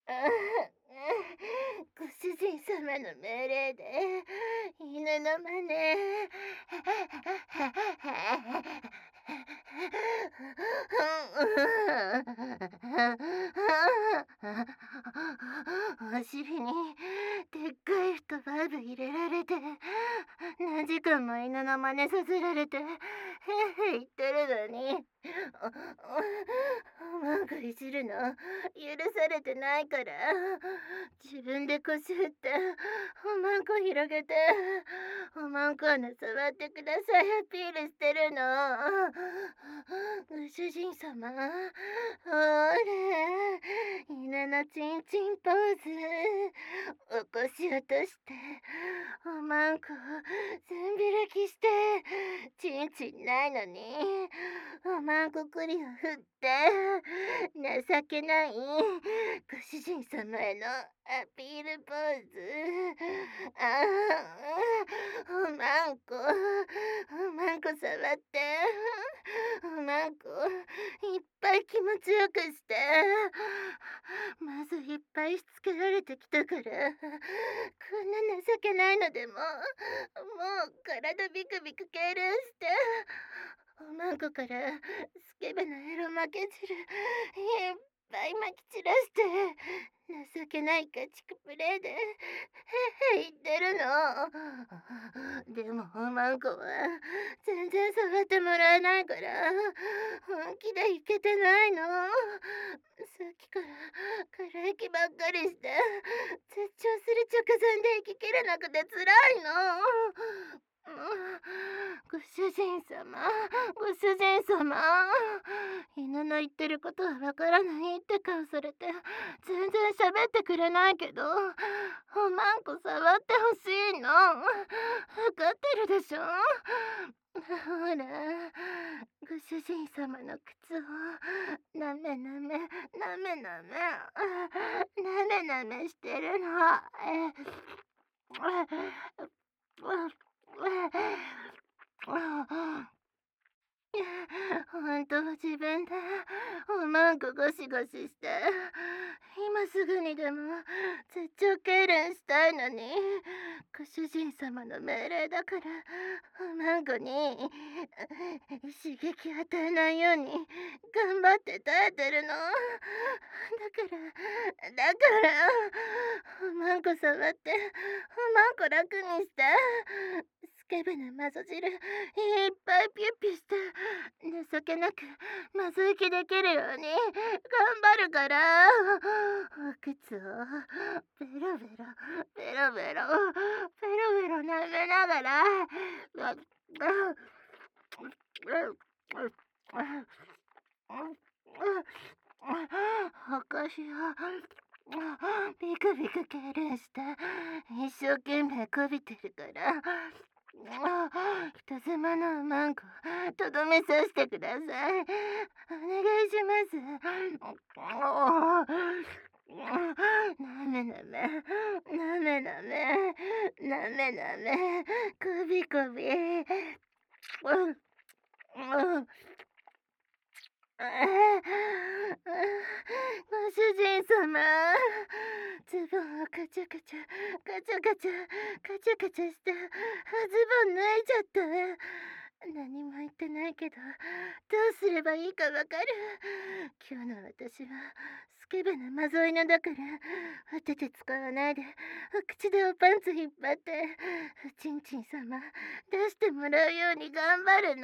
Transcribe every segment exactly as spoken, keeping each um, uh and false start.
ご主人様の命令で犬の真似。お尻にでっかい太バーブ入れられて、何時間も犬の真似させられて、へへ言ってるのに、文句いじるの許されてないから、自分で腰振って、おまんこ広げて、おまんこ穴触ってくださいアピールしてるの。ご主人様、ほれ、犬のチンチンポーズ、起こし落として、おまんこ全開きして、チンチンないのに、おまんこくりを振って、情けないご主人様へのアピールポーズ。ああ、おまんこ、おまんこ触って、おまんこいっぱい気持ちよくして。まずいっぱいしつけられてきたから、こんな情けないのでも、もう体ビクビク痙攣して、おまんこからスケベなエロ負け汁いっぱいまき散らして、情けない家畜プレイで、へへ言ってるの。でもおまんこは全然触ってもらえないから、本気でいけてないの。さっきから空息ばっかりして、絶頂する直前で息切れなくて辛いの。ご主人様、ご主人様、犬の言ってることはわからないって顔されて、全然喋ってくれないけど、おまんこ触ってほしいの。わかってるでしょ。ほら、ご主人様の靴をなめなめ、なめなめ、なめなめしてるの。ほんとは自分でおまんこゴシゴシして、今すぐにでも絶頂痙攣したいのに、ご主人様の命令だから、おまんこに刺激与えないように頑張って耐えてるの。だから、だから、おまんこ触って、おまんこ楽にして、スケベなマゾ汁いっぱいピュッピュして、情けなくまずいきできるように頑張るから。お靴をベロベロベロベロベロベロ舐めながら、お腰をビクビク痙攣して一生懸命こびてるから、人妻のおまんこ、とどめさせてください。お願いします。なめなめ、なめなめ、なめなめ、こびこび。ご主人様、ズボンをカチャカチャ、カチャカチャ、カチャカチャして、ズボン脱いじゃった。何も言ってないけど、どうすればいいかわかる。今日の私はスケベなマゾ犬だから、お手手使わないで、お口でおパンツ引っ張って、おちんちん様出してもらうように頑張る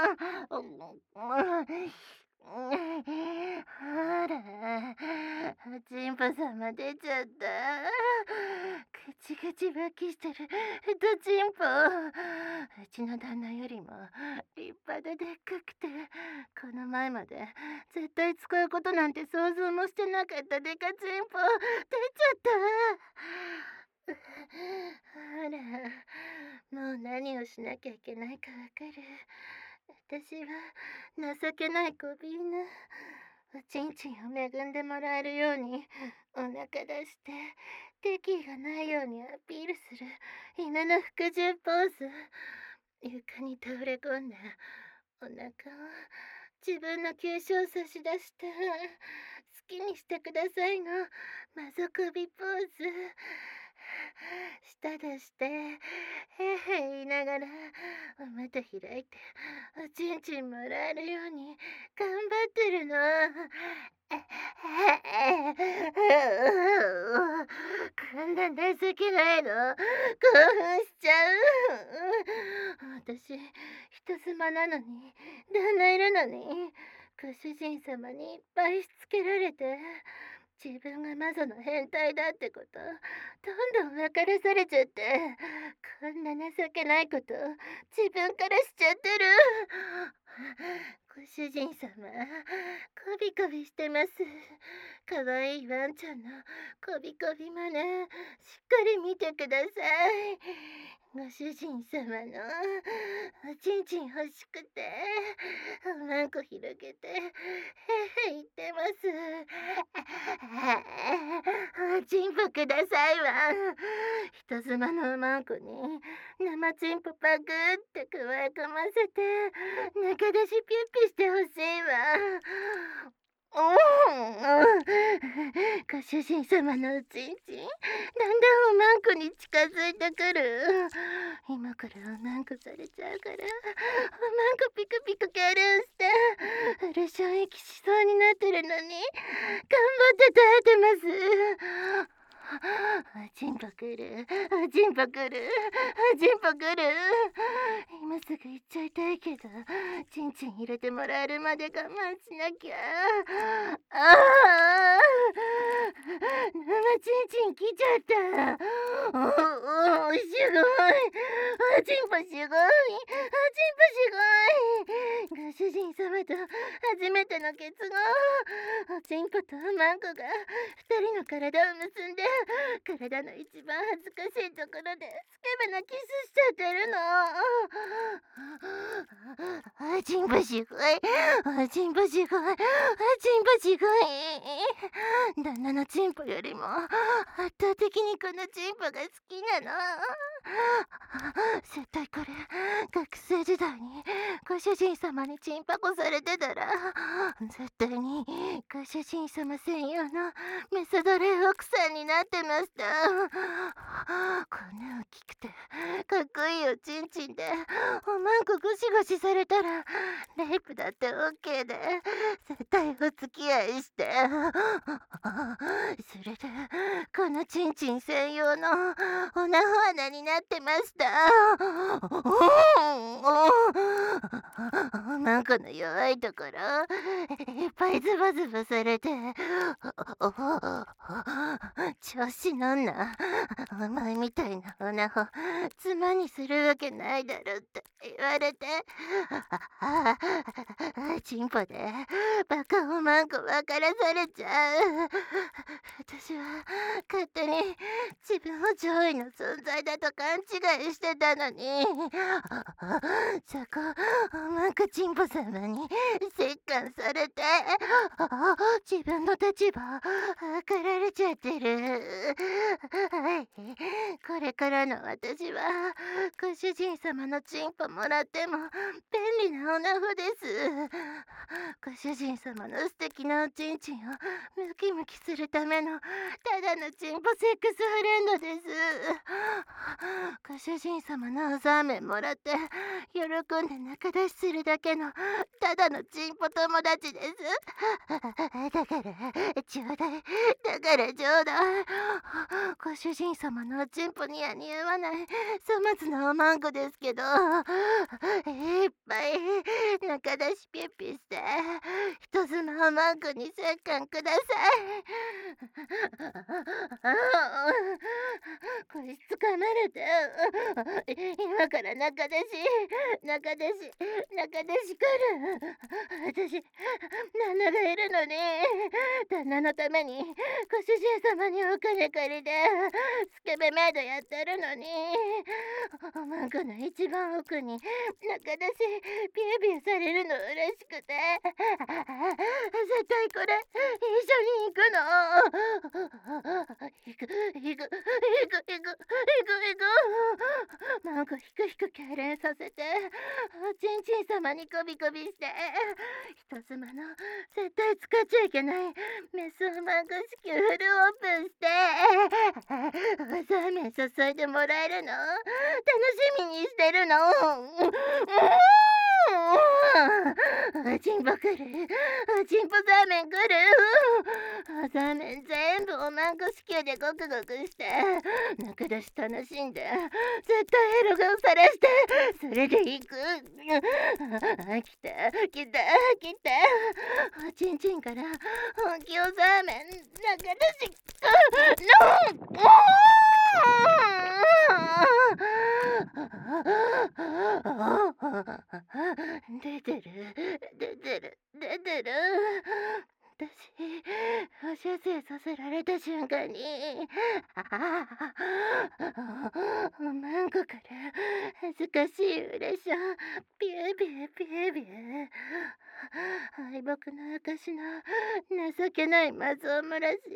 の。ほら、おちんぽ様出ちゃった。ぐちぐちばきしてる太ちんぽ。うちの旦那よりも立派ででっかくて、この前まで絶対使うことなんて想像もしてなかったデカチンポ出ちゃった。ほら、もう何をしなきゃいけないかわかる。私は情けない小犬。おちんちんを恵んでもらえるようにお腹出して、敵意がないようにアピールする犬の服従ポーズ。床に倒れ込んでお腹を自分の急所を差し出して、好きにしてくださいのまぞ首ポーズ。舌出して、へいへい言いながら、お股開いて、おちんちんもらえるように頑張ってるの。こんな情けないの。興奮しちゃう。私、人妻なのに、旦那いるのに、ご主人様にいっぱいしつけられて、自分が魔女の変態だってこと、どんどん分からされちゃって、こんな情けないこと、自分からしちゃってる。ご主人様、こびこびしてます。かわいいワンちゃんのこびこびまね、しっかり見てください。ご主人様のおちんちん欲しくて、おまんこ広げて、へいへい言ってます。おちんぽくださいわ。人妻のおまんこに生ちんぽパクってくわえ込ませて、中出しピュッピしてほしいわ。うん、ご主人様のおちんちん、だんだんおまんこに近づいてくる。今からおまんこされちゃうから、おまんこピクピクケルンして、フルション息しそうになってるのに、頑張って耐えてます。おちんぽくる、おちんぽくる、おちんぽくる。今すぐ行っちゃいたいけど、ちんちん入れてもらえるまで我慢しなきゃ。ああ、生ちんちん来ちゃった。おお、すごい。おちんぽすごい。おちんぽすごい。ご主人様と初めての結合。おちんぽとおまんこが二人の体を結んで、体の一番恥ずかしいところでスケベなキスしちゃってるの。おちんぽすごい。おちんぽすごい。おちんぽすごい。旦那のチンポよりも圧倒的にこのチンポが好きなの。絶対これ学生時代にご主人様にチンパコされてたら、絶対にご主人様専用のメソドレ奥さんになってました。こんな大きくてかっこいいおちんちんでおまんこゴシゴシされたらレイプだって オーケー で絶対お付き合いして、それでこのちんちん専用のおなほ穴になってました。おまんこの弱いところいっぱいズバズバされて、調子乗んな。お前みたいなおなほ妻にするわけないだろって言われて、チンポでバカおまんこ分からされちゃう。私は勝手に自分を上位の存在だと勘違いしてたのに、そこおまんこチンポ様に折檻されて、自分の立場分かられちゃってる。これからの私はご主人様のチンポもらっても便利なおなほです。ご主人様の素敵なおちんちんをムキムキするためのただのチンポセックスフレンドです。ご主人様のおザーメンもらって喜んで仲出しするだけのただのチンポ友達です。だからちょうだい、だからちょうだい。ご主人様のおちんぽには似合わない粗末なおまんこですけど、いっぱい中出しピュッピして、人妻おまんこに折檻ください。こいつ噛まれて、今から中出し、中出し、中出し来る。私、旦那がいるのに、旦那のためにご主人様にお金借りて、 スケベメイドやってるのに、おまんこの一番奥に中出しビュービューされるの嬉しくて、絶対これ一緒に行くの。行く行く行く行く行く行く行く。マンコひくひく痙攣させて、おちんちん様にこびこびして、人妻の絶対使っちゃいけないメスをマンコ子宮フルオープンして、ザーメン注いでもらえるの楽しみにしてるの。おちんぽくる、おちんぽザーメンくる。ザーメン全部おまんこ子宮でゴクゴクして、中出し楽しんで、絶対エロ顔さらして、それで行く。来て来て来て、おちんちんから本気をザーメン中出しの出てる出てる出てる。私、放射線させられた瞬間に、おまんこから恥ずかしい嬉しょビュービュービュービュー。敗北の証の情けないマゾを漏らし、いっ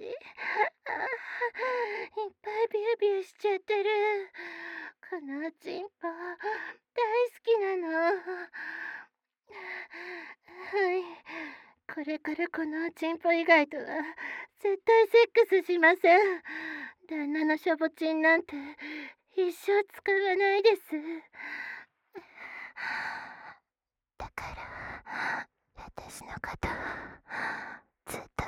ぱいビュービューしちゃってる。このおちんぽ大好きなの。はい、これからこのおちんぽ以外とは絶対セックスしません。旦那のしょぼちんなんて一生使わないです。だから私のことずっと